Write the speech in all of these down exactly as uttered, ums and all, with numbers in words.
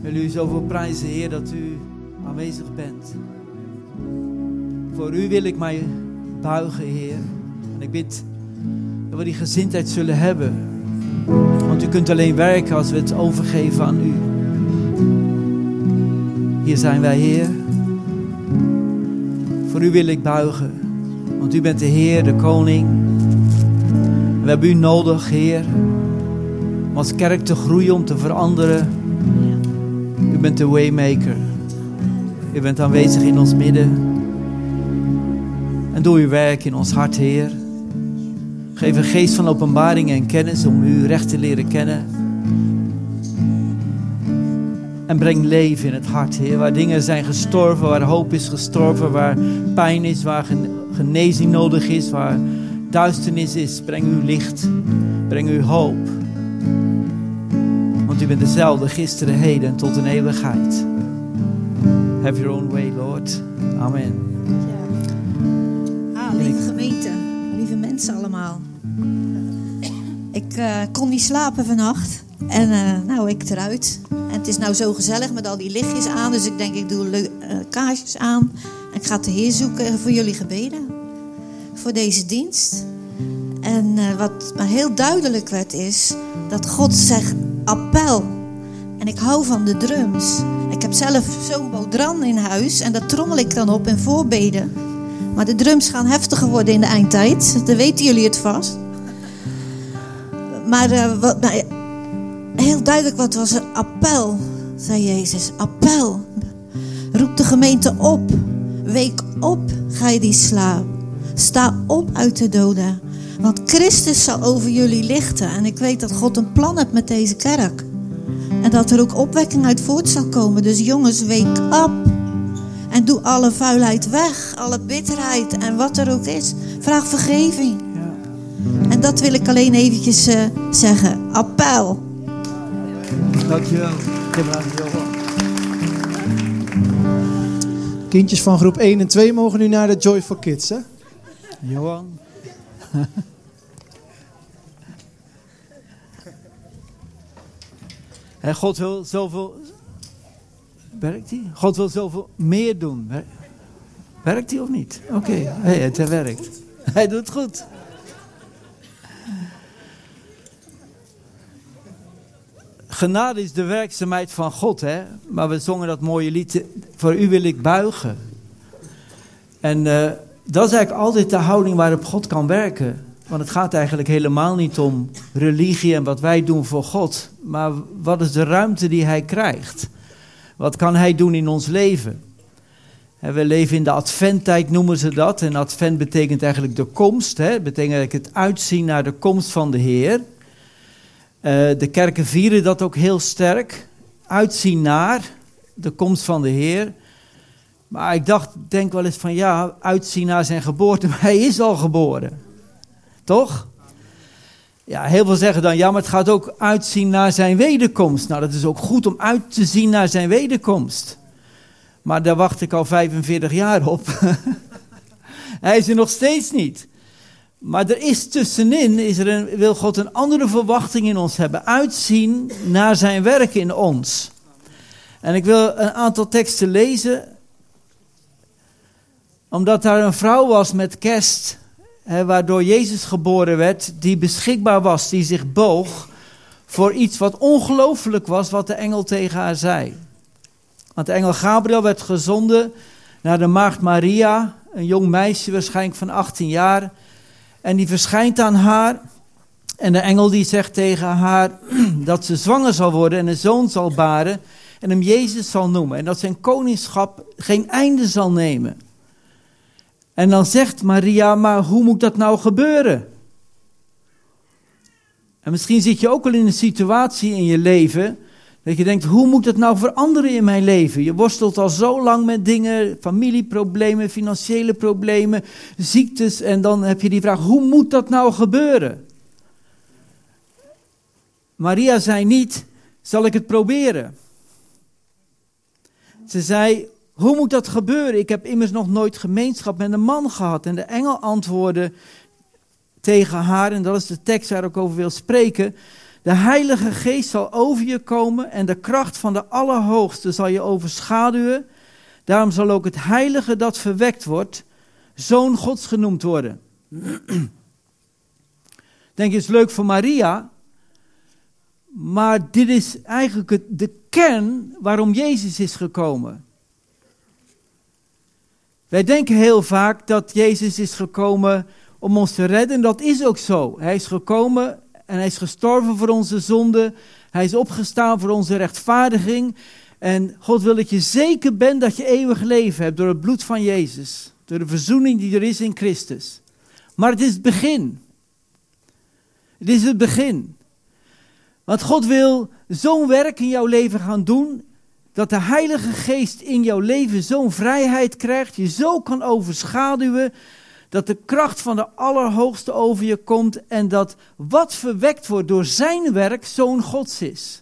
wil u zoveel prijzen, Heer, dat u aanwezig bent. Voor u wil ik mij buigen, Heer. En ik bid dat we die gezindheid zullen hebben. Want u kunt alleen werken als we het overgeven aan u. Hier zijn wij, Heer. Voor u wil ik buigen. Want u bent de Heer, de Koning. We hebben u nodig, Heer. Om als kerk te groeien, om te veranderen. U bent de waymaker. U bent aanwezig in ons midden. En doe uw werk in ons hart, Heer. Geef een geest van openbaring en kennis om u recht te leren kennen. En breng leven in het hart, Heer. Waar dingen zijn gestorven, waar hoop is gestorven, waar pijn is, waar genezing nodig is, waar duisternis is. Breng uw licht, breng uw hoop. Want u bent dezelfde gisteren, heden en tot in eeuwigheid. Have your own way, Lord. Amen. Ja. Ah, lieve gemeente, lieve mensen allemaal. Ik uh, kon niet slapen vannacht. En uh, nou, ik eruit. En het is nou zo gezellig met al die lichtjes aan. Dus ik denk, ik doe le- uh, kaarsjes aan. En ik ga de Heer zoeken voor jullie gebeden. Voor deze dienst. En uh, wat maar heel duidelijk werd is, dat God zegt appel. En ik hou van de drums. Ik heb zelf zo'n bodran in huis. En daar trommel ik dan op in voorbeden. Maar de drums gaan heftiger worden in de eindtijd. Dan weten jullie het vast. Maar uh, wat, nou, heel duidelijk wat was een appel, zei Jezus. Appel. Roep de gemeente op. Week op, ga je die slaap. Sta op uit de doden. Want Christus zal over jullie lichten. En ik weet dat God een plan heeft met deze kerk. En dat er ook opwekking uit voort zal komen. Dus jongens, wake up. En doe alle vuilheid weg. Alle bitterheid en wat er ook is. Vraag vergeving. Ja. En dat wil ik alleen eventjes uh, zeggen. Appel. Dankjewel. Kindjes van groep één en twee mogen nu naar de Joy for Kids, hè? Johan. En God wil zoveel... Werkt hij? God wil zoveel meer doen. Werkt hij of niet? Oké, okay. Hey, het werkt. Hij doet goed. Genade is de werkzaamheid van God, hè? Maar we zongen dat mooie lied. Voor u wil ik buigen. En uh, dat is eigenlijk altijd de houding waarop God kan werken. Want het gaat eigenlijk helemaal niet om religie en wat wij doen voor God. Maar wat is de ruimte die hij krijgt? Wat kan hij doen in ons leven? En we leven in de adventtijd, noemen ze dat. En advent betekent eigenlijk de komst. Hè? Het betekent eigenlijk het uitzien naar de komst van de Heer. Uh, de kerken vieren dat ook heel sterk. Uitzien naar de komst van de Heer. Maar ik dacht, denk wel eens van ja, uitzien naar zijn geboorte. Maar hij is al geboren. Toch? Ja, heel veel zeggen dan, ja, maar het gaat ook uitzien naar zijn wederkomst. Nou, dat is ook goed om uit te zien naar zijn wederkomst. Maar daar wacht ik al vijfenveertig jaar op. Hij is er nog steeds niet. Maar er is tussenin, is er een, wil God een andere verwachting in ons hebben. Uitzien naar zijn werk in ons. En ik wil een aantal teksten lezen. Omdat daar een vrouw was met kerst... He, waardoor Jezus geboren werd, die beschikbaar was, die zich boog voor iets wat ongelooflijk was, wat de engel tegen haar zei. Want de engel Gabriel werd gezonden naar de maagd Maria, een jong meisje waarschijnlijk van achttien jaar. En die verschijnt aan haar en de engel die zegt tegen haar dat ze zwanger zal worden en een zoon zal baren en hem Jezus zal noemen. En dat zijn koningschap geen einde zal nemen. En dan zegt Maria, maar hoe moet dat nou gebeuren? En misschien zit je ook al in een situatie in je leven, dat je denkt, hoe moet het nou veranderen in mijn leven? Je worstelt al zo lang met dingen, familieproblemen, financiële problemen, ziektes. En dan heb je die vraag, hoe moet dat nou gebeuren? Maria zei niet, zal ik het proberen? Ze zei, hoe moet dat gebeuren? Ik heb immers nog nooit gemeenschap met een man gehad. En de engel antwoordde tegen haar, en dat is de tekst waar ik over wil spreken, De Heilige Geest zal over je komen en de kracht van de Allerhoogste zal je overschaduwen. Daarom zal ook het Heilige dat verwekt wordt, Zoon Gods genoemd worden. Denk je, het is leuk voor Maria, maar dit is eigenlijk het, de kern waarom Jezus is gekomen. Wij denken heel vaak dat Jezus is gekomen om ons te redden. En dat is ook zo. Hij is gekomen en hij is gestorven voor onze zonde. Hij is opgestaan voor onze rechtvaardiging. En God wil dat je zeker bent dat je eeuwig leven hebt door het bloed van Jezus. Door de verzoening die er is in Christus. Maar het is het begin. Het is het begin. Want God wil zo'n werk in jouw leven gaan doen, dat de Heilige Geest in jouw leven zo'n vrijheid krijgt, je zo kan overschaduwen, dat de kracht van de Allerhoogste over je komt en dat wat verwekt wordt door zijn werk Zoon Gods is.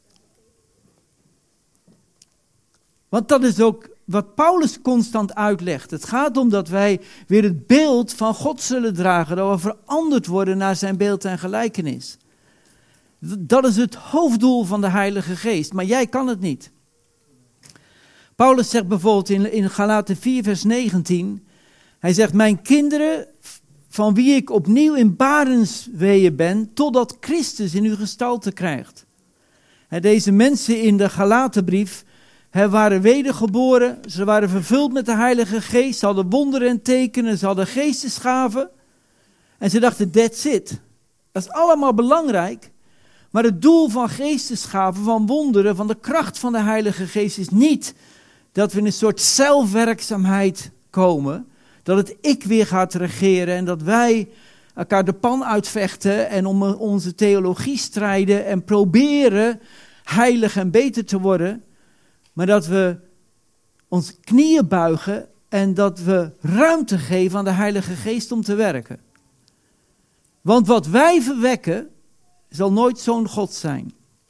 Want dat is ook wat Paulus constant uitlegt. Het gaat om dat wij weer het beeld van God zullen dragen, dat we veranderd worden naar zijn beeld en gelijkenis. Dat is het hoofddoel van de Heilige Geest, maar jij kan het niet. Paulus zegt bijvoorbeeld in, in Galaten vier vers negentien, hij zegt, mijn kinderen, van wie ik opnieuw in barensweeën ben, totdat Christus in uw gestalte krijgt. En deze mensen in de Galatenbrief he, waren wedergeboren, ze waren vervuld met de Heilige Geest, ze hadden wonderen en tekenen, ze hadden geestesgaven. En ze dachten, that's it. Dat is allemaal belangrijk. Maar het doel van geestesgaven, van wonderen, van de kracht van de Heilige Geest is niet dat we in een soort zelfwerkzaamheid komen. Dat het ik weer gaat regeren en dat wij elkaar de pan uitvechten en om onze theologie strijden en proberen heilig en beter te worden. Maar dat we ons knieën buigen en dat we ruimte geven aan de Heilige Geest om te werken. Want wat wij verwekken zal nooit Zoon God zijn.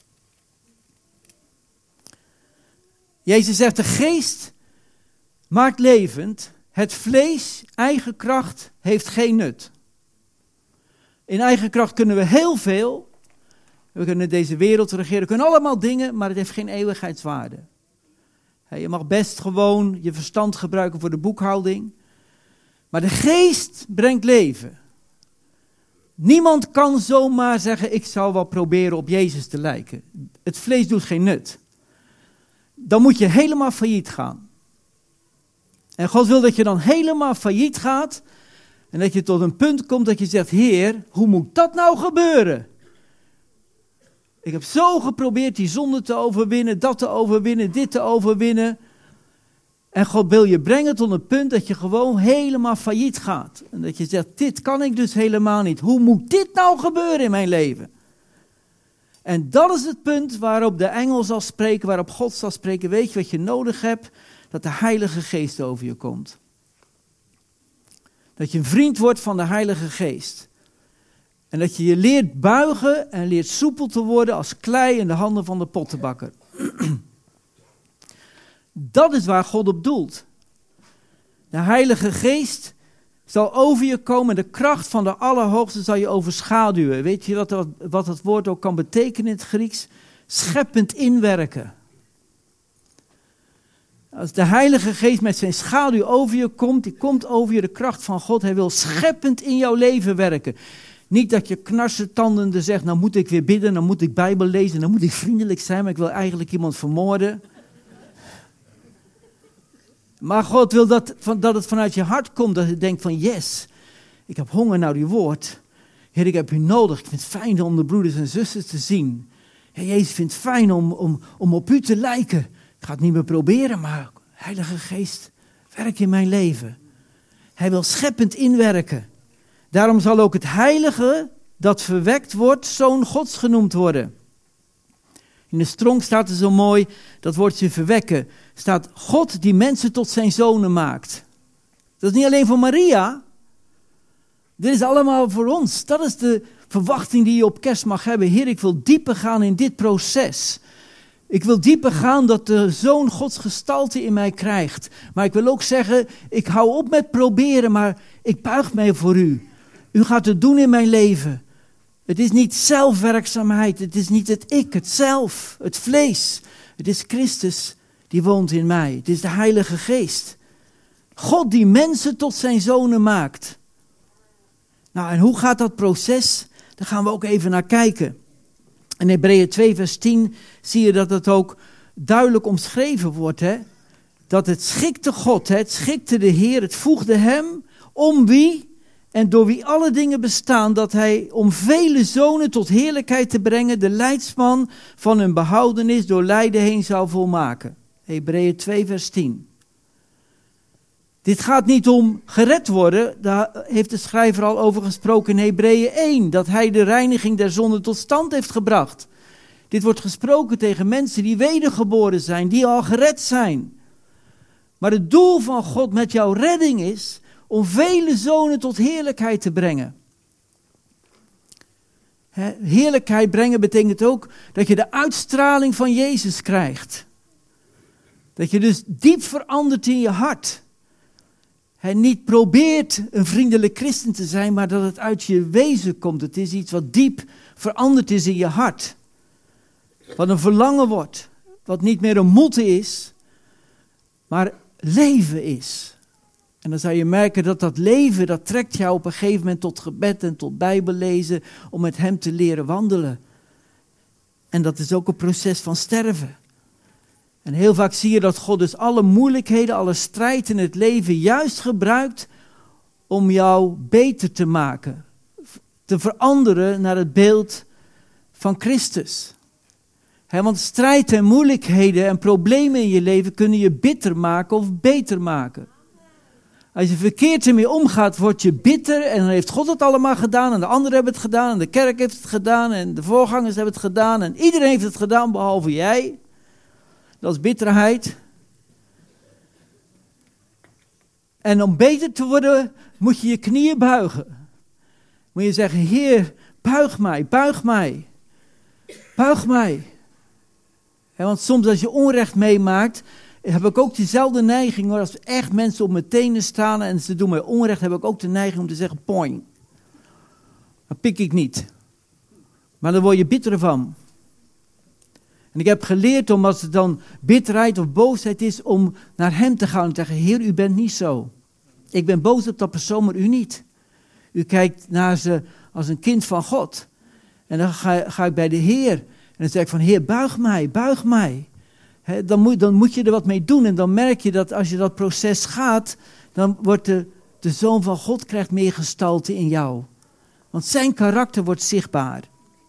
Jezus zegt, de geest maakt levend, het vlees, eigen kracht, heeft geen nut. In eigen kracht kunnen we heel veel. We kunnen deze wereld regeren, we kunnen allemaal dingen, maar het heeft geen eeuwigheidswaarde. Je mag best gewoon je verstand gebruiken voor de boekhouding. Maar de geest brengt leven. Niemand kan zomaar zeggen, ik zal wel proberen op Jezus te lijken. Het vlees doet geen nut. Dan moet je helemaal failliet gaan. En God wil dat je dan helemaal failliet gaat. En dat je tot een punt komt dat je zegt, Heer, hoe moet dat nou gebeuren? Ik heb zo geprobeerd die zonde te overwinnen, dat te overwinnen, dit te overwinnen. En God wil je brengen tot een punt dat je gewoon helemaal failliet gaat. En dat je zegt, dit kan ik dus helemaal niet. Hoe moet dit nou gebeuren in mijn leven? En dat is het punt waarop de engel zal spreken, waarop God zal spreken. Weet je wat je nodig hebt? Dat de Heilige Geest over je komt. Dat je een vriend wordt van de Heilige Geest. En dat je je leert buigen en leert soepel te worden als klei in de handen van de pottenbakker. Dat is waar God op doelt. De Heilige Geest zal over je komen. De kracht van de Allerhoogste zal je overschaduwen. Weet je wat, wat dat woord ook kan betekenen in het Grieks? Scheppend inwerken. Als de Heilige Geest met zijn schaduw over je komt, die komt over je, de kracht van God. Hij wil scheppend in jouw leven werken. Niet dat je knarsetandende zegt, nou moet ik weer bidden, dan moet ik Bijbel lezen, dan moet ik vriendelijk zijn, maar ik wil eigenlijk iemand vermoorden. Maar God wil dat, dat het vanuit je hart komt, dat je denkt van yes, ik heb honger naar uw woord. Heer, ik heb u nodig, ik vind het fijn om de broeders en zusters te zien. Heer Jezus vindt het fijn om, om, om op u te lijken. Ik ga het niet meer proberen, maar Heilige Geest, werk in mijn leven. Hij wil scheppend inwerken. Daarom zal ook het heilige dat verwekt wordt, Zoon Gods genoemd worden. In de Strong staat er zo mooi, dat woordje verwekken, staat God die mensen tot zijn zonen maakt. Dat is niet alleen voor Maria. Dit is allemaal voor ons. Dat is de verwachting die je op kerst mag hebben. Heer, ik wil dieper gaan in dit proces. Ik wil dieper gaan dat de Zoon Gods gestalte in mij krijgt. Maar ik wil ook zeggen, ik hou op met proberen, maar ik buig mij voor u. U gaat het doen in mijn leven. Het is niet zelfwerkzaamheid, het is niet het ik, het zelf, het vlees. Het is Christus die woont in mij. Het is de Heilige Geest. God die mensen tot zijn zonen maakt. Nou, en hoe gaat dat proces? Daar gaan we ook even naar kijken. In Hebreeën twee vers tien zie je dat het ook duidelijk omschreven wordt. Hè? Dat het schikte God, hè? Het schikte de Heer, het voegde hem om wie en door wie alle dingen bestaan, dat hij om vele zonen tot heerlijkheid te brengen, de leidsman van hun behoudenis door lijden heen zou volmaken. Hebreeën twee vers tien. Dit gaat niet om gered worden, daar heeft de schrijver al over gesproken in Hebreeën één, dat hij de reiniging der zonde tot stand heeft gebracht. Dit wordt gesproken tegen mensen die wedergeboren zijn, die al gered zijn. Maar het doel van God met jouw redding is om vele zonen tot heerlijkheid te brengen. He, heerlijkheid brengen betekent ook dat je de uitstraling van Jezus krijgt. Dat je dus diep verandert in je hart. He, niet probeert een vriendelijk christen te zijn, maar dat het uit je wezen komt. Het is iets wat diep veranderd is in je hart. Wat een verlangen wordt. Wat niet meer een moeten is, maar leven is. En dan zou je merken dat dat leven, dat trekt jou op een gegeven moment tot gebed en tot bijbellezen, om met hem te leren wandelen. En dat is ook een proces van sterven. En heel vaak zie je dat God dus alle moeilijkheden, alle strijd in het leven juist gebruikt om jou beter te maken. Te veranderen naar het beeld van Christus. He, want strijd en moeilijkheden en problemen in je leven kunnen je bitter maken of beter maken. Als je verkeerd ermee omgaat, word je bitter en dan heeft God het allemaal gedaan en de anderen hebben het gedaan en de kerk heeft het gedaan en de voorgangers hebben het gedaan en iedereen heeft het gedaan behalve jij. Dat is bitterheid. En om beter te worden moet je je knieën buigen. Moet je zeggen, Heer, buig mij, buig mij, buig mij. He, want soms als je onrecht meemaakt, heb ik ook diezelfde neiging, hoor, als echt mensen op mijn tenen staan en ze doen mij onrecht, heb ik ook de neiging om te zeggen, poing. Dat pik ik niet. Maar dan word je bitter van. En ik heb geleerd om, als het dan bitterheid of boosheid is, om naar hem te gaan en te zeggen, Heer, u bent niet zo. Ik ben boos op dat persoon, maar u niet. U kijkt naar ze als een kind van God. En dan ga, ga ik bij de Heer en dan zeg ik van, Heer, buig mij, buig mij. He, dan, moet, dan moet je er wat mee doen en dan merk je dat als je dat proces gaat, dan wordt de, de Zoon van God krijgt meer gestalte in jou. Want zijn karakter wordt zichtbaar.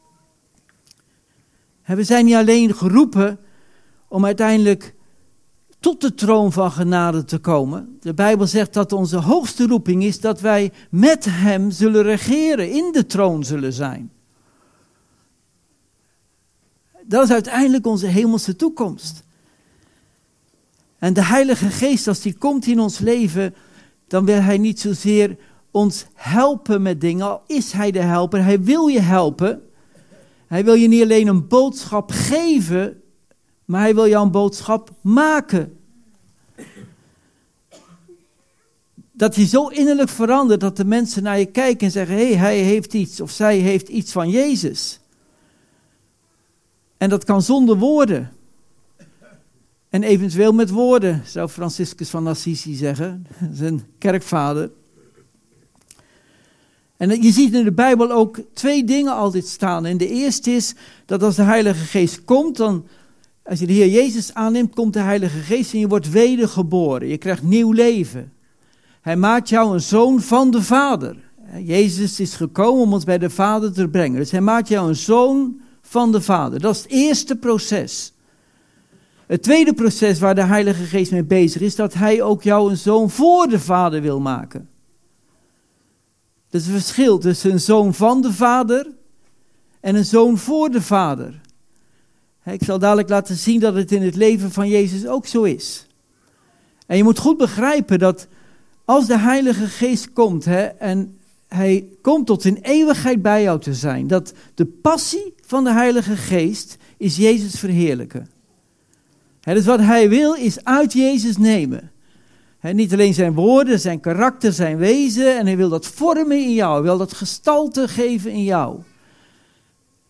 He, we zijn niet alleen geroepen om uiteindelijk tot de troon van genade te komen. De Bijbel zegt dat onze hoogste roeping is dat wij met hem zullen regeren, in de troon zullen zijn. Dat is uiteindelijk onze hemelse toekomst. En de Heilige Geest, als die komt in ons leven, dan wil hij niet zozeer ons helpen met dingen, al is hij de helper. Hij wil je helpen. Hij wil je niet alleen een boodschap geven, maar hij wil jou een boodschap maken. Dat je zo innerlijk verandert dat de mensen naar je kijken en zeggen, hé, hey, hij heeft iets of zij heeft iets van Jezus. En dat kan zonder woorden. En eventueel met woorden, zou Franciscus van Assisi zeggen, zijn kerkvader. En je ziet in de Bijbel ook twee dingen altijd staan. En de eerste is dat als de Heilige Geest komt, dan, als je de Heer Jezus aanneemt, komt de Heilige Geest en je wordt wedergeboren. Je krijgt nieuw leven. Hij maakt jou een zoon van de Vader. Jezus is gekomen om ons bij de Vader te brengen. Dus hij maakt jou een zoon van de Vader. Dat is het eerste proces. Het tweede proces waar de Heilige Geest mee bezig is, dat hij ook jou een zoon voor de Vader wil maken. Dat is het verschil tussen een zoon van de Vader en een zoon voor de Vader. Ik zal dadelijk laten zien dat het in het leven van Jezus ook zo is. En je moet goed begrijpen dat als de Heilige Geest komt, hè, en hij komt tot in eeuwigheid bij jou te zijn, dat de passie van de Heilige Geest is Jezus verheerlijken. Hè, dus wat hij wil is uit Jezus nemen. He, niet alleen zijn woorden, zijn karakter, zijn wezen. En hij wil dat vormen in jou. Hij wil dat gestalte geven in jou.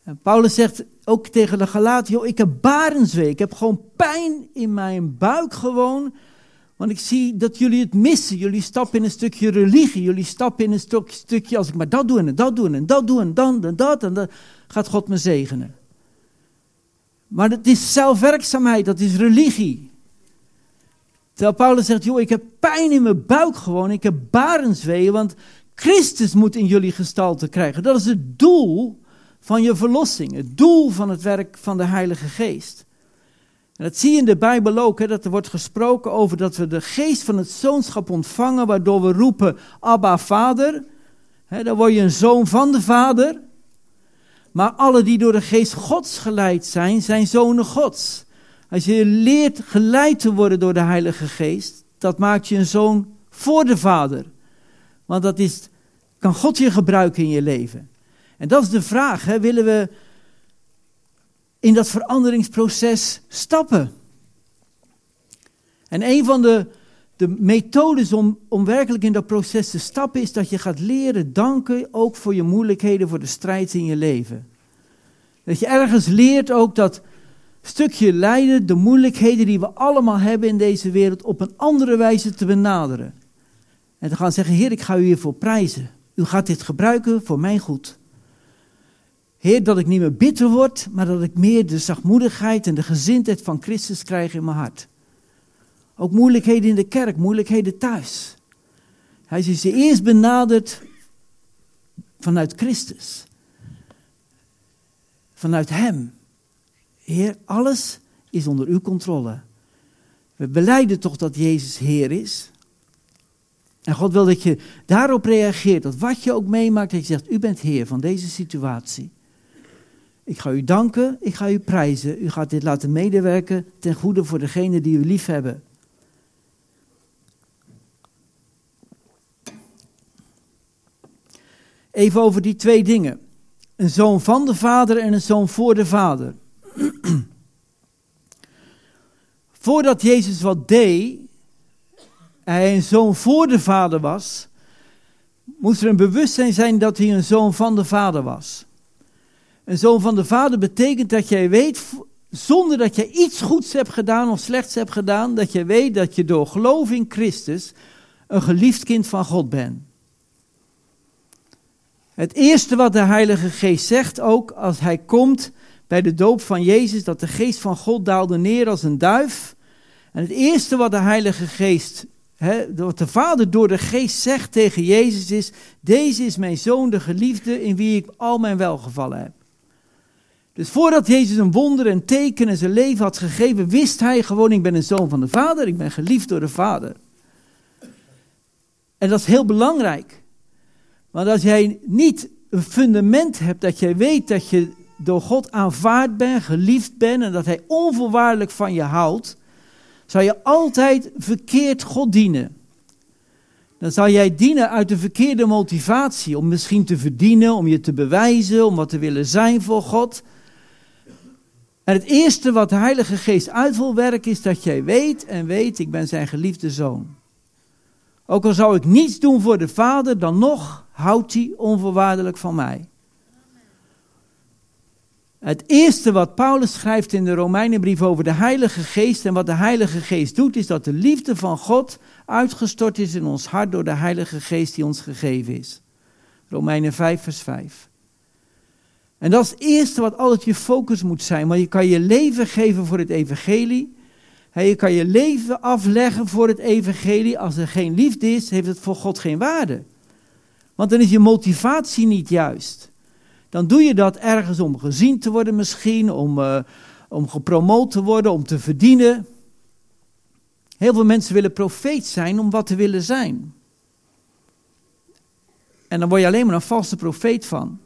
En Paulus zegt ook tegen de Galaten, joh, ik heb barenswee, ik heb gewoon pijn in mijn buik gewoon, want ik zie dat jullie het missen. Jullie stappen in een stukje religie, jullie stappen in een stuk, stukje, als ik maar dat doe en dat doe en dat doe en dan en dat en dan gaat God me zegenen. Maar het is zelfwerkzaamheid, dat is religie. Terwijl Paulus zegt, joh, ik heb pijn in mijn buik gewoon, ik heb barensweeën, want Christus moet in jullie gestalte krijgen. Dat is het doel van je verlossing, het doel van het werk van de Heilige Geest. En dat zie je in de Bijbel ook, hè, dat er wordt gesproken over dat we de geest van het zoonschap ontvangen, waardoor we roepen, Abba, Vader. Hè, dan word je een zoon van de Vader. Maar alle die door de geest Gods geleid zijn, zijn zonen Gods. Als je leert geleid te worden door de Heilige Geest, dat maakt je een zoon voor de Vader. Want dat is, kan God je gebruiken in je leven. En dat is de vraag, hè, willen we in dat veranderingsproces stappen? En een van de, de methodes om, om werkelijk in dat proces te stappen is dat je gaat leren danken ook voor je moeilijkheden, voor de strijd in je leven. Dat je ergens leert ook dat stukje lijden, de moeilijkheden die we allemaal hebben in deze wereld, op een andere wijze te benaderen. En te gaan zeggen, Heer, ik ga u hiervoor prijzen. U gaat dit gebruiken voor mijn goed. Heer, dat ik niet meer bitter word, maar dat ik meer de zachtmoedigheid en de gezindheid van Christus krijg in mijn hart. Ook moeilijkheden in de kerk, moeilijkheden thuis. Hij is je eerst benaderd vanuit Christus. Vanuit hem. Heer, alles is onder uw controle. We belijden toch dat Jezus Heer is. En God wil dat je daarop reageert. Dat wat je ook meemaakt, dat je zegt, u bent Heer van deze situatie. Ik ga u danken, ik ga u prijzen. U gaat dit laten medewerken ten goede voor degenen die u lief hebben. Even over die twee dingen. Een zoon van de Vader en een zoon voor de Vader. Voordat Jezus wat deed, hij een zoon voor de Vader was, moest er een bewustzijn zijn dat hij een zoon van de Vader was. Een zoon van de Vader betekent dat jij weet, zonder dat jij iets goeds hebt gedaan of slechts hebt gedaan, dat jij weet dat je door geloof in Christus een geliefd kind van God bent. Het eerste wat de Heilige Geest zegt ook als hij komt bij de doop van Jezus, dat de geest van God daalde neer als een duif. En het eerste wat de Heilige Geest, hè, wat de Vader door de Geest zegt tegen Jezus is, deze is mijn zoon, de geliefde, in wie ik al mijn welgevallen heb. Dus voordat Jezus een wonder en teken in zijn leven had gegeven, wist hij gewoon, ik ben een zoon van de Vader, ik ben geliefd door de Vader. En dat is heel belangrijk. Want als jij niet een fundament hebt, dat jij weet dat je door God aanvaard bent, geliefd bent en dat hij onvoorwaardelijk van je houdt, zal je altijd verkeerd God dienen. Dan zal jij dienen uit de verkeerde motivatie, om misschien te verdienen, om je te bewijzen, om wat te willen zijn voor God. En het eerste wat de Heilige Geest uit wil werken is dat jij weet en weet, ik ben zijn geliefde zoon. Ook al zou ik niets doen voor de Vader, dan nog houdt hij onvoorwaardelijk van mij. Het eerste wat Paulus schrijft in de Romeinenbrief over de Heilige Geest en wat de Heilige Geest doet, is dat de liefde van God uitgestort is in ons hart door de Heilige Geest die ons gegeven is. Romeinen vijf vers vijf. En dat is het eerste wat altijd je focus moet zijn, want je kan je leven geven voor het evangelie. Je kan je leven afleggen voor het evangelie. Als er geen liefde is, heeft het voor God geen waarde. Want dan is je motivatie niet juist. Dan doe je dat ergens om gezien te worden misschien, om, uh, om gepromoot te worden, om te verdienen. Heel veel mensen willen profeet zijn om wat te willen zijn. En dan word je alleen maar een valse profeet van.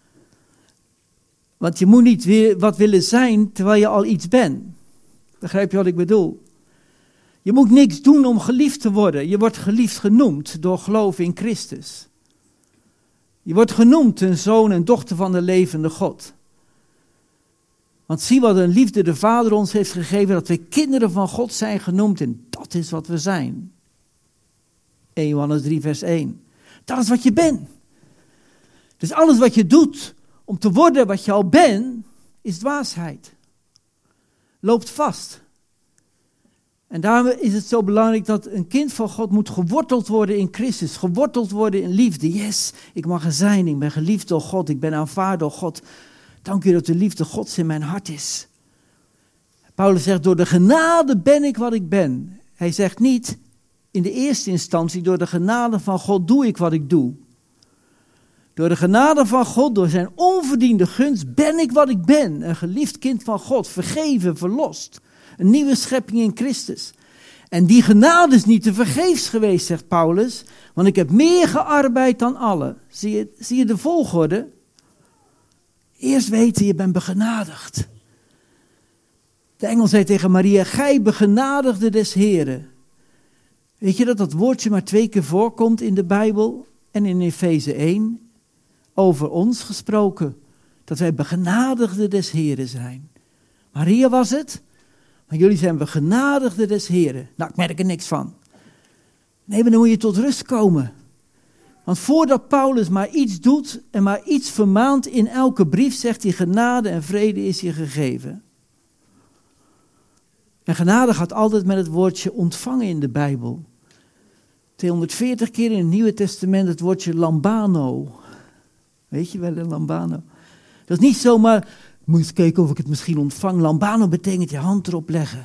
Want je moet niet weer wat willen zijn terwijl je al iets bent. Begrijp je wat ik bedoel? Je moet niks doen om geliefd te worden. Je wordt geliefd genoemd door geloof in Christus. Je wordt genoemd een zoon en dochter van de levende God. Want zie wat een liefde de Vader ons heeft gegeven, dat wij kinderen van God zijn genoemd en dat is wat we zijn. Eerste Johannes drie vers één. Dat is wat je bent. Dus alles wat je doet om te worden wat je al bent, is dwaasheid. Loopt vast. En daarom is het zo belangrijk dat een kind van God moet geworteld worden in Christus. Geworteld worden in liefde. Yes, ik mag er zijn. Ik ben geliefd door God. Ik ben aanvaard door God. Dank u dat de liefde Gods in mijn hart is. Paulus zegt, door de genade ben ik wat ik ben. Hij zegt niet, in de eerste instantie, door de genade van God doe ik wat ik doe. Door de genade van God, door zijn onverdiende gunst, ben ik wat ik ben. Een geliefd kind van God, vergeven, verlost. Een nieuwe schepping in Christus. En die genade is niet te vergeefs geweest, zegt Paulus. Want ik heb meer gearbeid dan allen. Zie je, zie je de volgorde? Eerst weten, je bent begenadigd. De engel zei tegen Maria, gij begenadigde des Heren. Weet je dat dat woordje maar twee keer voorkomt in de Bijbel en in Efeze één? Over ons gesproken, dat wij begenadigden des Heren zijn. Maria was het, maar jullie zijn begenadigden des Heren. Nou, ik merk er niks van. Nee, maar dan moet je tot rust komen. Want voordat Paulus maar iets doet en maar iets vermaant in elke brief, zegt hij, genade en vrede is je gegeven. En genade gaat altijd met het woordje ontvangen in de Bijbel. tweehonderdveertig keer in het Nieuwe Testament het woordje lambano. Weet je wel, een lambano. Dat is niet zomaar, moet eens kijken of ik het misschien ontvang. Lambano betekent je hand erop leggen.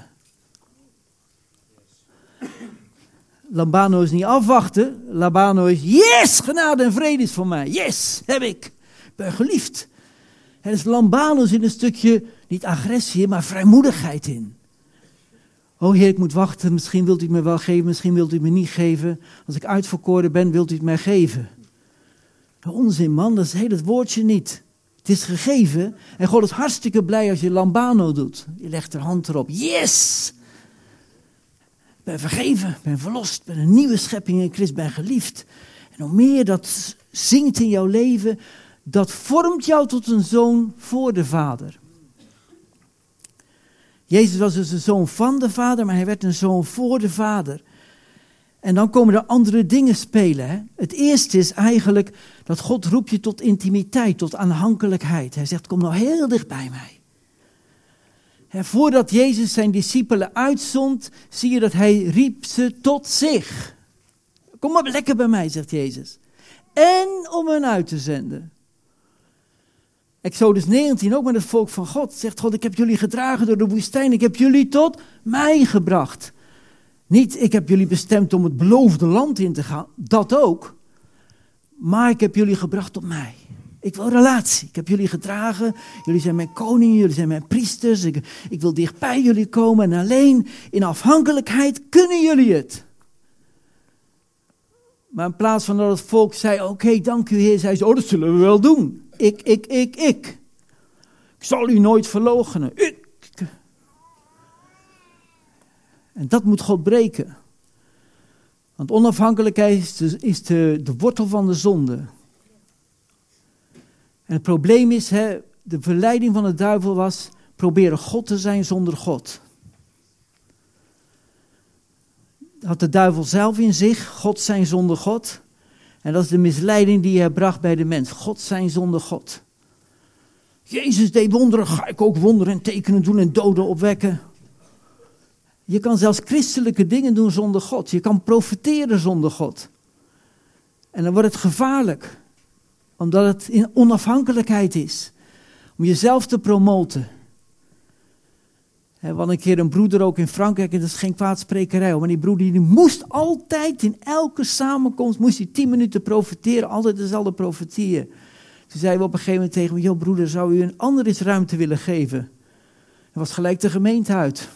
Lambano is niet afwachten. Lambano is, yes, genade en vrede is voor mij. Yes, heb ik. Ik ben geliefd. Er is lambano zit een stukje, niet agressie, maar vrijmoedigheid in. Oh Heer, ik moet wachten, misschien wilt u het me wel geven, misschien wilt u het me niet geven. Als ik uitverkoren ben, wilt u het mij geven. Onzin man, dat is heel het woordje niet. Het is gegeven en God is hartstikke blij als je lambano doet. Je legt er hand erop, yes! Ik ben vergeven, ik ben verlost, ik ben een nieuwe schepping in Christus, ben geliefd. En hoe meer dat zingt in jouw leven, dat vormt jou tot een zoon voor de Vader. Jezus was dus een zoon van de Vader, maar hij werd een zoon voor de Vader. En dan komen er andere dingen spelen. Hè? Het eerste is eigenlijk dat God roept je tot intimiteit, tot aanhankelijkheid. Hij zegt, kom nou heel dicht bij mij. Hè, voordat Jezus zijn discipelen uitzond, zie je dat hij riep ze tot zich. Kom maar lekker bij mij, zegt Jezus. En om hen uit te zenden. Exodus negentien, ook met het volk van God, zegt God, ik heb jullie gedragen door de woestijn, ik heb jullie tot mij gebracht. Niet, ik heb jullie bestemd om het beloofde land in te gaan, dat ook. Maar ik heb jullie gebracht tot mij. Ik wil relatie, ik heb jullie gedragen, jullie zijn mijn koningen, jullie zijn mijn priesters. Ik, ik wil dicht bij jullie komen en alleen in afhankelijkheid kunnen jullie het. Maar in plaats van dat het volk zei, oké, okay, dank u Heer, zei ze, oh, dat zullen we wel doen. Ik, ik, ik, ik. Ik zal u nooit verloochenen. Ik. En dat moet God breken. Want onafhankelijkheid is de, is de, de wortel van de zonde. En het probleem is, hè, de verleiding van de duivel was, proberen God te zijn zonder God. Had de duivel zelf in zich, God zijn zonder God. En dat is de misleiding die hij bracht bij de mens. God zijn zonder God. Jezus deed wonderen, ga ik ook wonderen en tekenen doen en doden opwekken. Je kan zelfs christelijke dingen doen zonder God. Je kan profeteren zonder God. En dan wordt het gevaarlijk. Omdat het in onafhankelijkheid is. Om jezelf te promoten. We hadden een keer een broeder ook in Frankrijk, en dat is geen kwaadsprekerij, maar die broeder die moest altijd in elke samenkomst, moest hij tien minuten profeteren, altijd dezelfde profetieën. Toen zeiden we op een gegeven moment tegen hem, joh broeder, zou u een ander eens ruimte willen geven? En was gelijk de gemeente uit.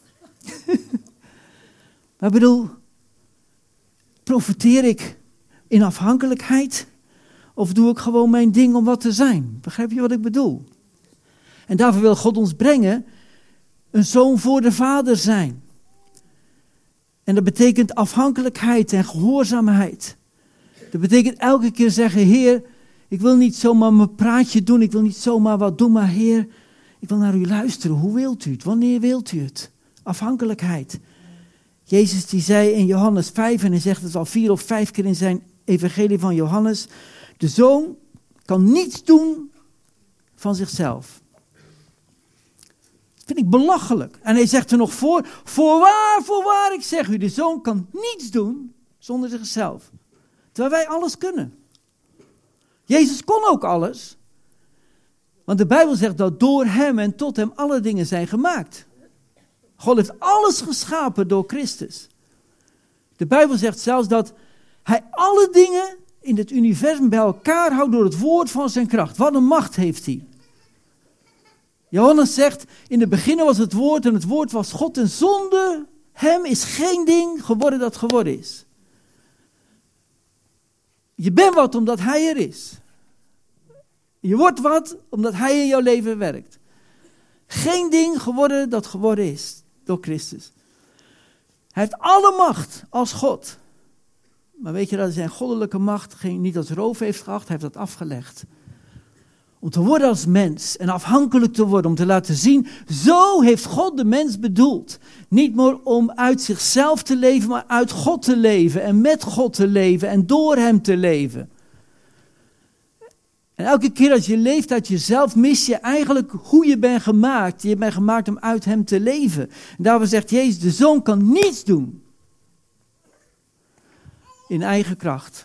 Maar ik bedoel, profeteer ik in afhankelijkheid? Of doe ik gewoon mijn ding om wat te zijn? Begrijp je wat ik bedoel? En daarvoor wil God ons brengen, een zoon voor de Vader zijn. En dat betekent afhankelijkheid en gehoorzaamheid. Dat betekent elke keer zeggen, Heer, ik wil niet zomaar mijn praatje doen, ik wil niet zomaar wat doen, maar Heer, ik wil naar u luisteren. Hoe wilt u het? Wanneer wilt u het? Afhankelijkheid. Jezus die zei in Johannes vijf, en hij zegt het al vier of vijf keer in zijn evangelie van Johannes, de zoon kan niets doen van zichzelf. Dat vind ik belachelijk. En hij zegt er nog voor, voorwaar, voorwaar, ik zeg u, de zoon kan niets doen zonder zichzelf. Terwijl wij alles kunnen. Jezus kon ook alles. Want de Bijbel zegt dat door hem en tot hem alle dingen zijn gemaakt. God heeft alles geschapen door Christus. De Bijbel zegt zelfs dat hij alle dingen in het universum bij elkaar houdt door het woord van zijn kracht. Wat een macht heeft hij. Johannes zegt, in het begin was het woord en het woord was God. En zonder hem is geen ding geworden dat geworden is. Je bent wat omdat hij er is. Je wordt wat omdat hij in jouw leven werkt. Geen ding geworden dat geworden is door Christus. Hij heeft alle macht als God. Maar weet je dat hij zijn goddelijke macht geen, niet als roof heeft geacht, hij heeft dat afgelegd. Om te worden als mens en afhankelijk te worden, om te laten zien, zo heeft God de mens bedoeld. Niet meer om uit zichzelf te leven, maar uit God te leven en met God te leven en door hem te leven. En elke keer als je leeft uit jezelf, mis je eigenlijk hoe je bent gemaakt. Je bent gemaakt om uit hem te leven. En daarom zegt Jezus, de zoon kan niets doen. In eigen kracht.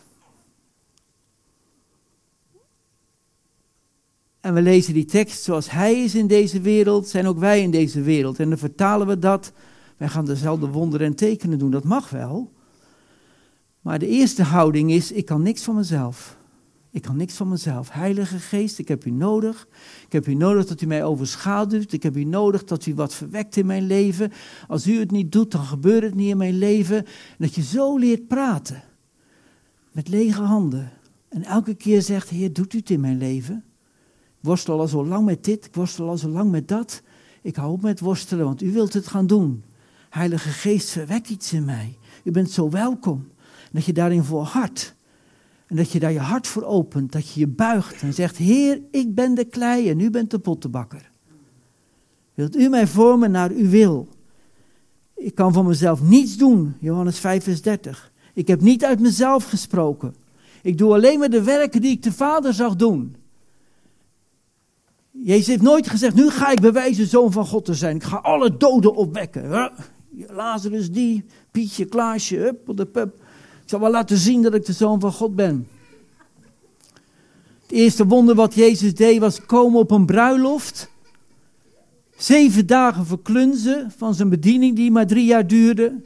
En we lezen die tekst, zoals hij is in deze wereld, zijn ook wij in deze wereld. En dan vertalen we dat, wij gaan dezelfde wonderen en tekenen doen, dat mag wel. Maar de eerste houding is, ik kan niks van mezelf. Ik kan niks van mezelf. Heilige Geest, ik heb u nodig. Ik heb u nodig dat u mij overschaduwt. Ik heb u nodig dat u wat verwekt in mijn leven. Als u het niet doet, dan gebeurt het niet in mijn leven. En dat je zo leert praten. Met lege handen. En elke keer zegt, Heer, doet u het in mijn leven? Ik worstel al zo lang met dit, ik worstel al zo lang met dat. Ik hou op met worstelen, want u wilt het gaan doen. Heilige Geest, verwek iets in mij. U bent zo welkom. En dat je daarin volhardt. En dat je daar je hart voor opent, dat je je buigt en zegt, Heer, ik ben de klei en u bent de pottenbakker. Wilt u mij vormen naar uw wil? Ik kan van mezelf niets doen, Johannes vijf vers dertig. Ik heb niet uit mezelf gesproken. Ik doe alleen maar de werken die ik de Vader zag doen. Jezus heeft nooit gezegd, nu ga ik bewijzen zoon van God te zijn. Ik ga alle doden opwekken. Lazarus die, Pietje, Klaasje, hup, de pup. Ik zal wel laten zien dat ik de zoon van God ben. Het eerste wonder wat Jezus deed was komen op een bruiloft. Zeven dagen verklunzen van zijn bediening die maar drie jaar duurde.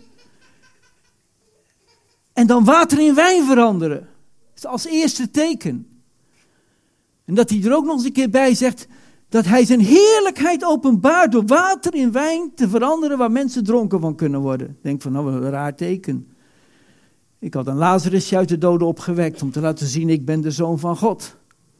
En dan water in wijn veranderen. Dat is als eerste teken. En dat hij er ook nog eens een keer bij zegt dat hij zijn heerlijkheid openbaart door water in wijn te veranderen waar mensen dronken van kunnen worden. Ik denk van, nou, wat een raar teken. Ik had een Lazarusje uit de doden opgewekt om te laten zien, ik ben de zoon van God.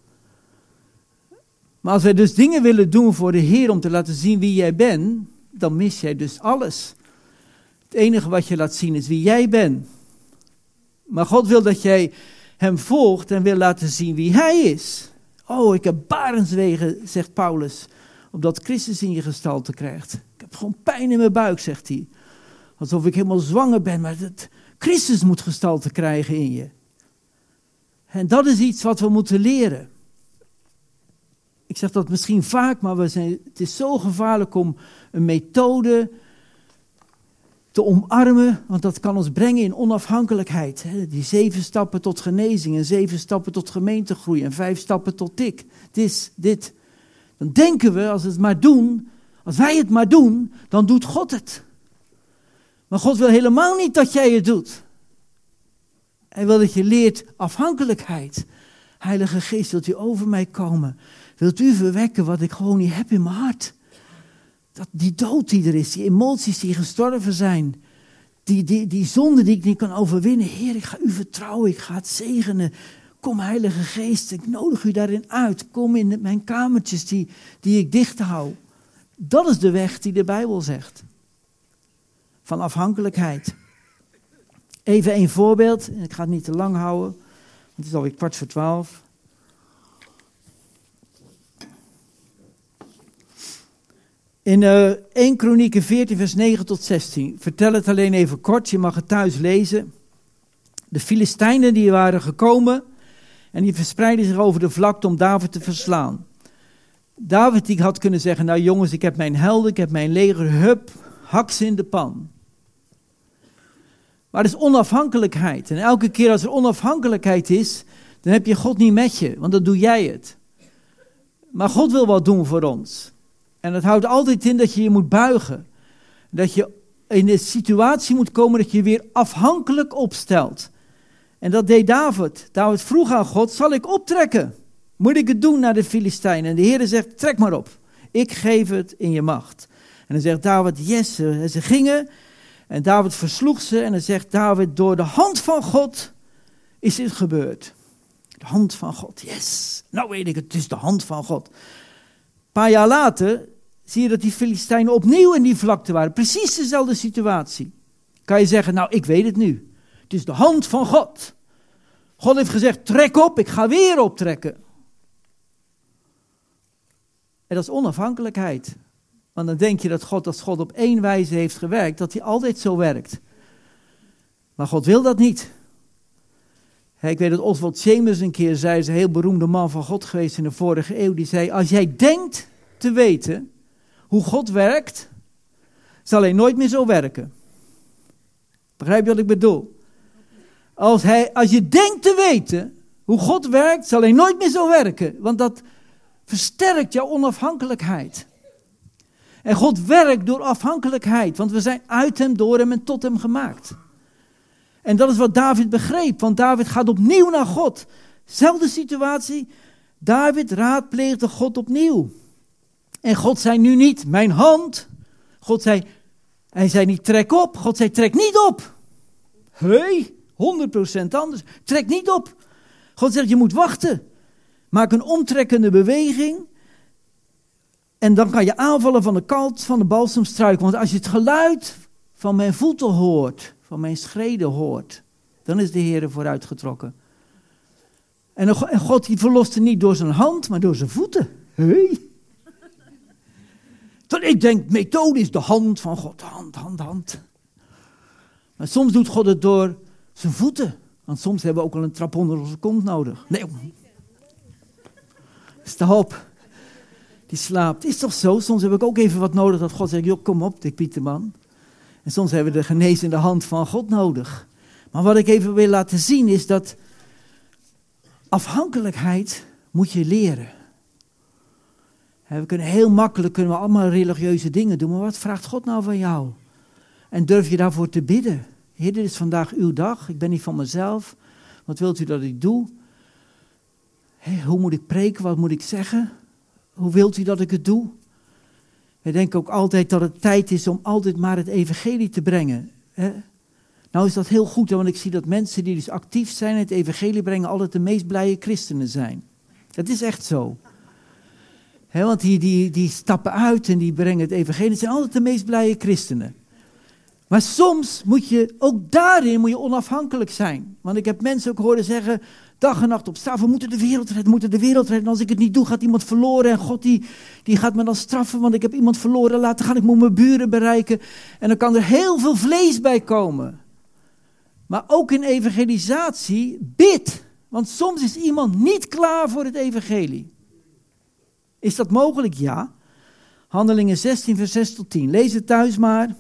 Maar als wij dus dingen willen doen voor de Heer om te laten zien wie jij bent, dan mis jij dus alles. Het enige wat je laat zien is wie jij bent. Maar God wil dat jij hem volgt en wil laten zien wie hij is. Oh, ik heb barenswegen, zegt Paulus, opdat Christus in je gestalte krijgt. Ik heb gewoon pijn in mijn buik, zegt hij. Alsof ik helemaal zwanger ben, maar dat, Christus moet gestalte krijgen in je. En dat is iets wat we moeten leren. Ik zeg dat misschien vaak, maar we zijn, het is zo gevaarlijk om een methode te omarmen, want dat kan ons brengen in onafhankelijkheid. Hè? Die zeven stappen tot genezing en zeven stappen tot gemeentegroei en vijf stappen tot dik. Dit, dit. Dan denken we, als we het maar doen, als wij het maar doen, dan doet God het. Maar God wil helemaal niet dat jij het doet. Hij wil dat je leert afhankelijkheid. Heilige Geest, wilt u over mij komen? Wilt u verwekken wat ik gewoon niet heb in mijn hart? Dat die dood die er is, die emoties die gestorven zijn. Die, die, die zonde die ik niet kan overwinnen. Heer, ik ga u vertrouwen, ik ga het zegenen. Kom Heilige Geest, ik nodig u daarin uit. Kom in mijn kamertjes die, die ik dicht hou. Dat is de weg die de Bijbel zegt. Van afhankelijkheid. Even een voorbeeld, en ik ga het niet te lang houden. Want het is alweer kwart voor twaalf. In uh, eerste Kronieken veertien vers negen tot zestien. Vertel het alleen even kort, je mag het thuis lezen. De Filistijnen die waren gekomen en die verspreidden zich over de vlakte om David te verslaan. David die had kunnen zeggen, nou jongens, ik heb mijn helden, ik heb mijn leger, hup, hak ze in de pan. Maar het is onafhankelijkheid. En elke keer als er onafhankelijkheid is, dan heb je God niet met je, want dan doe jij het. Maar God wil wat doen voor ons. En dat houdt altijd in dat je je moet buigen. Dat je in de situatie moet komen dat je je weer afhankelijk opstelt. En dat deed David. David vroeg aan God, zal ik optrekken? Moet ik het doen naar de Filistijnen? En de Heer zegt, trek maar op. Ik geef het in je macht. En dan zegt David, yes. En ze gingen. En David versloeg ze. En dan zegt David, door de hand van God is dit gebeurd. De hand van God, yes. Nou weet ik het, het is de hand van God. Een paar jaar later zie je dat die Filistijnen opnieuw in die vlakte waren. Precies dezelfde situatie. Kan je zeggen, nou ik weet het nu. Het is de hand van God. God heeft gezegd, trek op, ik ga weer optrekken. En dat is onafhankelijkheid. Want dan denk je dat God, als God op één wijze heeft gewerkt, dat hij altijd zo werkt. Maar God wil dat niet. Ik weet dat Oswald Chambers een keer zei, hij is een heel beroemde man van God geweest in de vorige eeuw, die zei, als jij denkt te weten hoe God werkt, zal hij nooit meer zo werken. Begrijp je wat ik bedoel? Als, hij, als je denkt te weten hoe God werkt, zal hij nooit meer zo werken. Want dat versterkt jouw onafhankelijkheid. En God werkt door afhankelijkheid, want we zijn uit hem, door hem en tot hem gemaakt. En dat is wat David begreep, want David gaat opnieuw naar God. Zelfde situatie, David raadpleegde God opnieuw. En God zei nu niet, mijn hand. God zei, hij zei niet, trek op. God zei, trek niet op. Hé, hey, honderd procent anders. Trek niet op. God zegt, je moet wachten. Maak een omtrekkende beweging. En dan kan je aanvallen van de kant van de balsemstruik. Want als je het geluid van mijn voeten hoort, van mijn schreden hoort, dan is de Heer vooruitgetrokken. En God die verloste niet door zijn hand, maar door zijn voeten. Hé. Hey. Tot ik denk, methode is de hand van God. Hand, hand, hand. Maar soms doet God het door zijn voeten. Want soms hebben we ook al een trap onder onze kont nodig. Nee. Stop. Die slaapt. Is toch zo? Soms heb ik ook even wat nodig dat God zegt, joh, kom op, Dick Pieterman. En soms hebben we de genezende hand van God nodig. Maar wat ik even wil laten zien is dat afhankelijkheid moet je leren. We kunnen heel makkelijk, kunnen we allemaal religieuze dingen doen, maar wat vraagt God nou van jou? En durf je daarvoor te bidden? Heer, dit is vandaag uw dag, ik ben niet van mezelf. Wat wilt u dat ik doe? Hey, hoe moet ik preken, wat moet ik zeggen? Hoe wilt u dat ik het doe? Wij denken ook altijd dat het tijd is om altijd maar het evangelie te brengen. Hè? Nou is dat heel goed, want ik zie dat mensen die dus actief zijn en het evangelie brengen altijd de meest blije christenen zijn. Dat is echt zo. He, want die, die, die stappen uit en die brengen het evangelie. Het zijn altijd de meest blije christenen. Maar soms moet je, ook daarin moet je onafhankelijk zijn. Want ik heb mensen ook horen zeggen, dag en nacht op straat, we moeten de wereld redden, we moeten de wereld redden. En als ik het niet doe, gaat iemand verloren. En God die, die gaat me dan straffen, want ik heb iemand verloren laten gaan. Ik moet mijn buren bereiken. En dan kan er heel veel vlees bij komen. Maar ook in evangelisatie, bid. Want soms is iemand niet klaar voor het evangelie. Is dat mogelijk? Ja. Handelingen zestien, vers zes tot tien. Lees het thuis maar.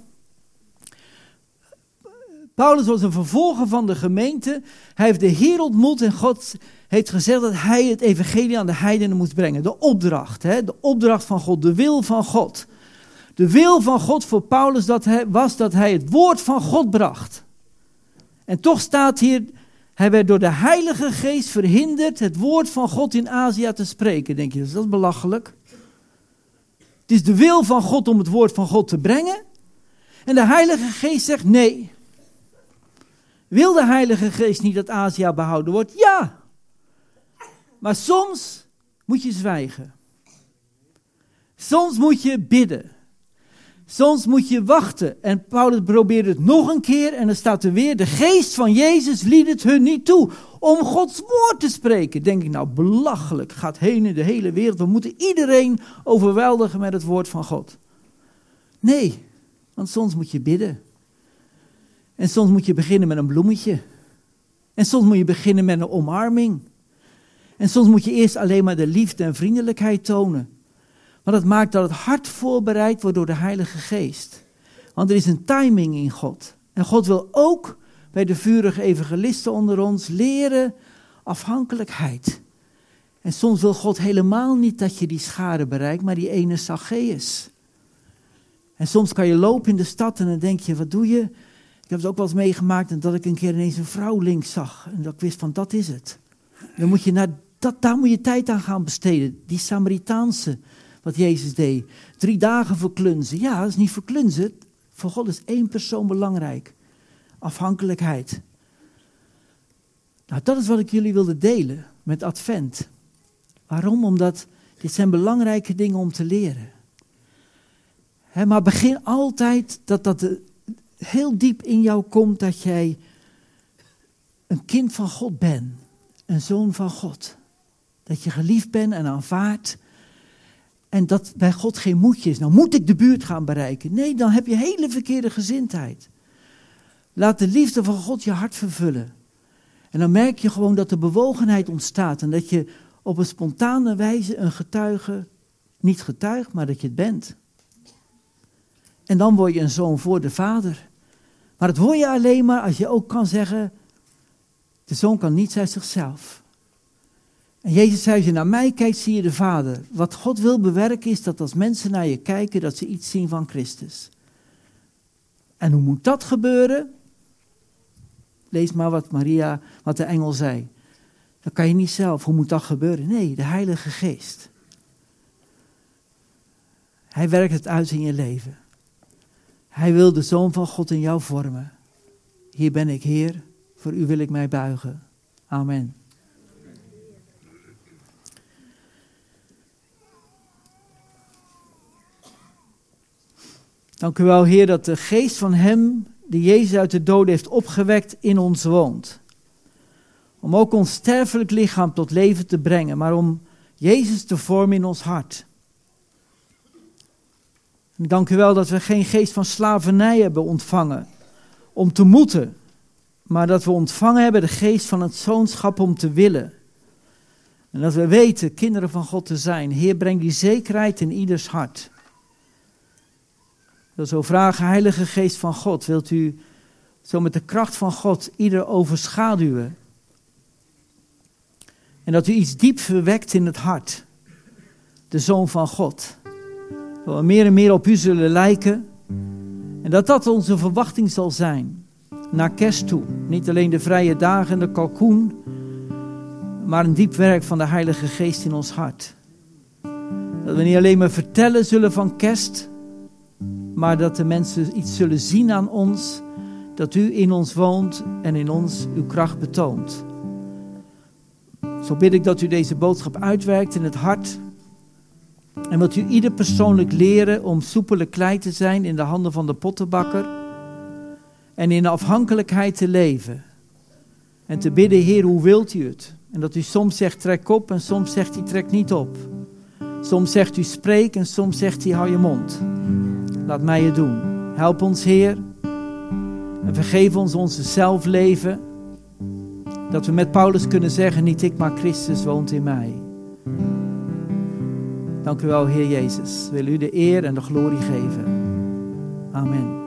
Paulus was een vervolger van de gemeente. Hij heeft de Heer ontmoet en God heeft gezegd dat hij het evangelie aan de heidenen moest brengen. De opdracht, hè? De opdracht van God, de wil van God. De wil van God voor Paulus dat hij, was dat hij het woord van God bracht. En toch staat hier, hij werd door de Heilige Geest verhinderd het woord van God in Azië te spreken. Denk je, dat is belachelijk? Het is de wil van God om het woord van God te brengen. En de Heilige Geest zegt nee. Wil de Heilige Geest niet dat Azië behouden wordt? Ja. Maar soms moet je zwijgen. Soms moet je bidden. Soms moet je wachten. En Paulus probeert het nog een keer. En dan staat er weer, de geest van Jezus liet het hun niet toe om Gods woord te spreken. Denk ik, nou belachelijk. Gaat heen in de hele wereld. We moeten iedereen overweldigen met het woord van God. Nee, want soms moet je bidden. En soms moet je beginnen met een bloemetje. En soms moet je beginnen met een omarming. En soms moet je eerst alleen maar de liefde en vriendelijkheid tonen. Want het maakt dat het hart voorbereid wordt door de Heilige Geest. Want er is een timing in God. En God wil ook bij de vurige evangelisten onder ons leren afhankelijkheid. En soms wil God helemaal niet dat je die schare bereikt, maar die ene Zacchaeus. En soms kan je lopen in de stad en dan denk je, wat doe je? Ik heb het ook wel eens meegemaakt en dat ik een keer ineens een vrouw links zag. En dat ik wist van, dat is het. Dan moet je naar, dat, daar moet je tijd aan gaan besteden. Die Samaritaanse, wat Jezus deed. Drie dagen verklunzen. Ja, dat is niet verklunzen. Voor God is één persoon belangrijk. Afhankelijkheid. Nou, dat is wat ik jullie wilde delen met Advent. Waarom? Omdat dit zijn belangrijke dingen om te leren. He, maar begin altijd dat dat de, heel diep in jou komt dat jij een kind van God bent. Een zoon van God. Dat je geliefd bent en aanvaard. En dat bij God geen moedje is. Nou moet ik de buurt gaan bereiken. Nee, dan heb je hele verkeerde gezindheid. Laat de liefde van God je hart vervullen. En dan merk je gewoon dat er bewogenheid ontstaat. En dat je op een spontane wijze een getuige, niet getuigt, maar dat je het bent. En dan word je een zoon voor de vader. Maar dat word je alleen maar als je ook kan zeggen, de zoon kan niets uit zichzelf. En Jezus zei, als je naar mij kijkt, zie je de vader. Wat God wil bewerken is dat als mensen naar je kijken, dat ze iets zien van Christus. En hoe moet dat gebeuren? Lees maar wat Maria, wat de engel zei. Dat kan je niet zelf. Hoe moet dat gebeuren? Nee, de Heilige Geest. Hij werkt het uit in je leven. Hij wil de Zoon van God in jou vormen. Hier ben ik, Heer. Voor u wil ik mij buigen. Amen. Dank u wel, Heer, dat de geest van hem, die Jezus uit de doden heeft opgewekt, in ons woont. Om ook ons sterfelijk lichaam tot leven te brengen, maar om Jezus te vormen in ons hart. En dank u wel dat we geen geest van slavernij hebben ontvangen, om te moeten, maar dat we ontvangen hebben de geest van het zoonschap om te willen. En dat we weten kinderen van God te zijn. Heer, breng die zekerheid in ieders hart. Ik wil zo vragen, Heilige Geest van God, wilt u zo met de kracht van God ieder overschaduwen? En dat u iets diep verwekt in het hart, de Zoon van God. Dat we meer en meer op u zullen lijken. En dat dat onze verwachting zal zijn, naar kerst toe. Niet alleen de vrije dagen en de kalkoen, maar een diep werk van de Heilige Geest in ons hart. Dat we niet alleen maar vertellen zullen van kerst, maar dat de mensen iets zullen zien aan ons, dat u in ons woont en in ons uw kracht betoont. Zo bid ik dat u deze boodschap uitwerkt in het hart. En wilt u ieder persoonlijk leren om soepele klei te zijn in de handen van de pottenbakker. En in afhankelijkheid te leven. En te bidden, Heer, hoe wilt u het? En dat u soms zegt trek op en soms zegt hij trek niet op. Soms zegt u spreek en soms zegt hij hou je mond. Laat mij het doen. Help ons, Heer. En vergeef ons onze zelfleven. Dat we met Paulus kunnen zeggen, niet ik, maar Christus woont in mij. Dank u wel, Heer Jezus. Wil u de eer en de glorie geven. Amen.